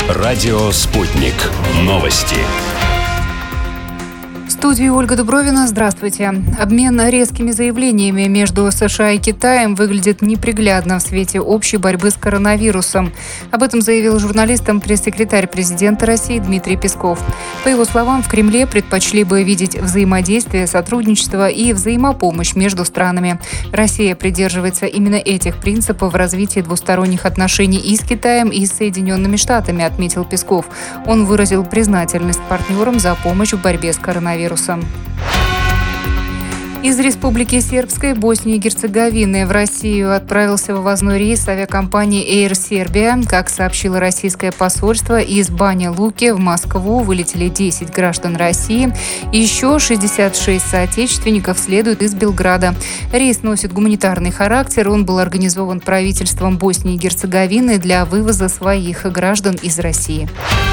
Радио «Спутник». Новости. В студии Ольга Дубровина. Здравствуйте. Обмен резкими заявлениями между США и Китаем выглядит неприглядно в свете общей борьбы с коронавирусом. Об этом заявил журналистам пресс-секретарь президента России Дмитрий Песков. По его словам, в Кремле предпочли бы видеть взаимодействие, сотрудничество и взаимопомощь между странами. Россия придерживается именно этих принципов в развитии двусторонних отношений и с Китаем, и с Соединенными Штатами, отметил Песков. Он выразил признательность партнерам за помощь в борьбе с коронавирусом. Из Республики Сербской Боснии и Герцеговины в Россию отправился вывозной рейс авиакомпании Air Serbia. Как сообщило российское посольство, из Баня-Луки в Москву вылетели 10 граждан России. Еще 66 соотечественников следуют из Белграда. Рейс носит гуманитарный характер. Он был организован правительством Боснии и Герцеговины для вывоза своих граждан из России.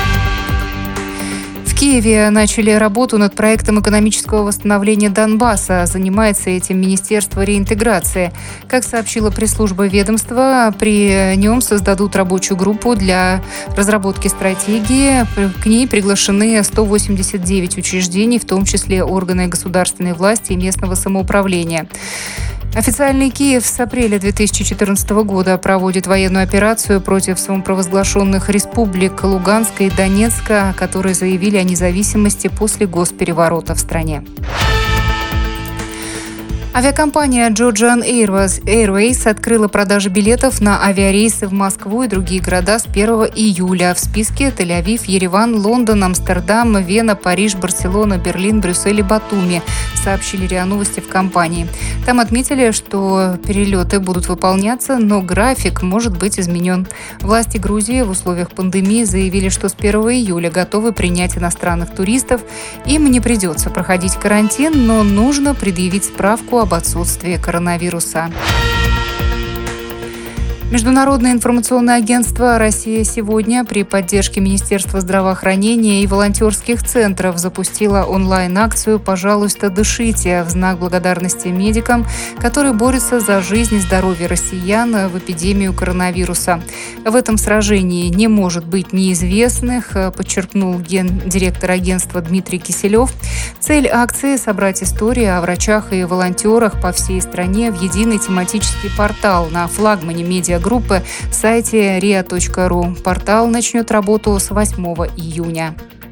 В Киеве начали работу над проектом экономического восстановления Донбасса. Занимается этим Министерство реинтеграции. Как сообщила пресс-служба ведомства, при нем создадут рабочую группу для разработки стратегии. К ней приглашены 189 учреждений, в том числе органы государственной власти и местного самоуправления. Официальный Киев с апреля 2014 года проводит военную операцию против самопровозглашенных республик Луганска и Донецка, которые заявили о независимости после госпереворота в стране. Авиакомпания Georgian Airways открыла продажи билетов на авиарейсы в Москву и другие города с 1 июля. В списке Тель-Авив, Ереван, Лондон, Амстердам, Вена, Париж, Барселона, Берлин, Брюссель и Батуми, сообщили РИА Новости в компании. Там отметили, что перелеты будут выполняться, но график может быть изменен. Власти Грузии в условиях пандемии заявили, что с 1 июля готовы принять иностранных туристов. Им не придется проходить карантин, но нужно предъявить справку об отсутствии коронавируса. Международное информационное агентство «Россия сегодня» при поддержке Министерства здравоохранения и волонтерских центров запустило онлайн-акцию «Пожалуйста, дышите» в знак благодарности медикам, которые борются за жизнь и здоровье россиян в эпидемию коронавируса. В этом сражении не может быть неизвестных, подчеркнул гендиректор агентства Дмитрий Киселев. Цель акции – собрать истории о врачах и волонтерах по всей стране в единый тематический портал на флагмане медиагруппы сайте ria.ru. Портал начнет работу с 8 июня.